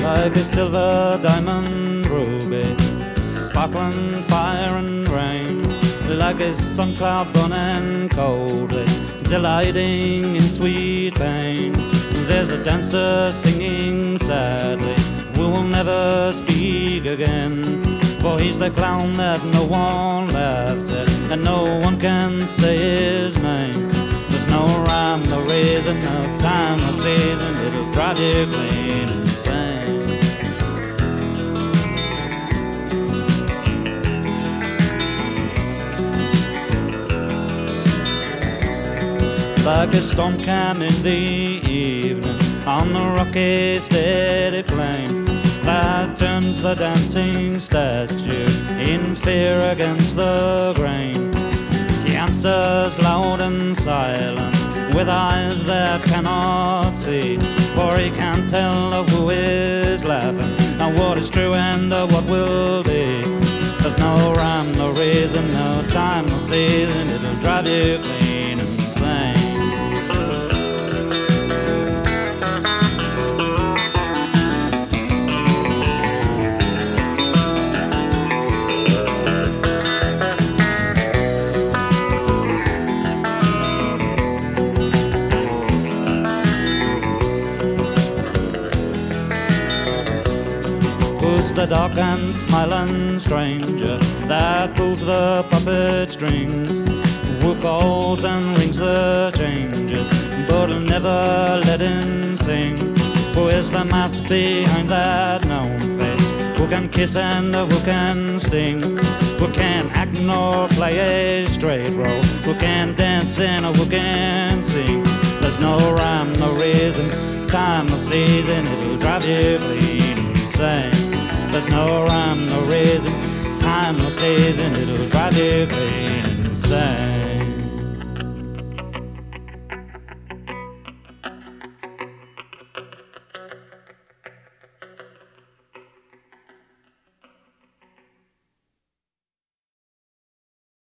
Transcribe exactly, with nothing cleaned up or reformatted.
like a silver diamond ruby, sparkling fire and rain, like a sun cloud burning coldly, delighting in sweet pain. There's a dancer singing sadly, we will never speak again, for he's the clown that no one laughs at, and no one can say his name. There's no rhyme, no reason, no time, no season, it'll drive you clean insane. Like a storm came in the evening on the rocky steady plain that turns the dancing statue in fear against the grain. He answers loud and silent with eyes that cannot see, for he can't tell who is laughing and what is true and what will be. There's no rhyme, no reason, no time, no season, it'll drive you clean insane. Who's the dark and smiling stranger that pulls the puppet strings? Who calls and rings the changes, but'll never let him sing? Who is the mask behind that known face? Who can kiss and who can sting? Who can act nor play a straight role? Who can dance and who can sing? There's no rhyme, no reason, time, no season, it'll drive you clean insane. There's no rhyme, no reason, time, no season, it'll drive you clean insane.